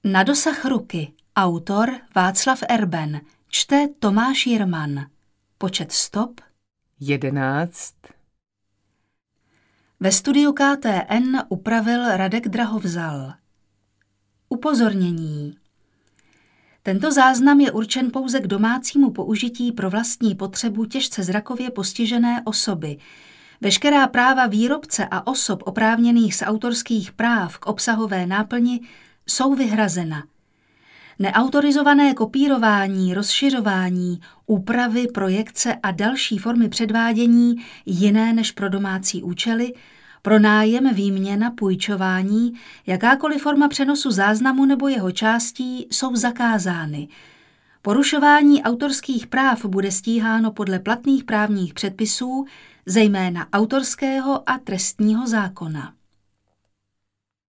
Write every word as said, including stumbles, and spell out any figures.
Na dosah ruky. Autor Václav Erben. Čte Tomáš Jirman. Počet stop jedenáct. Ve studiu K T N upravil Radek Drahovzal. Upozornění. Tento záznam je určen pouze k domácímu použití pro vlastní potřebu těžce zrakově postižené osoby. Veškerá práva výrobce a osob oprávněných z autorských práv k obsahové náplni jsou vyhrazena. Neautorizované kopírování, rozšiřování, úpravy, projekce a další formy předvádění jiné než pro domácí účely, pronájem, výměna, půjčování, jakákoliv forma přenosu záznamu nebo jeho částí jsou zakázány. Porušování autorských práv bude stíháno podle platných právních předpisů, zejména autorského a trestního zákona.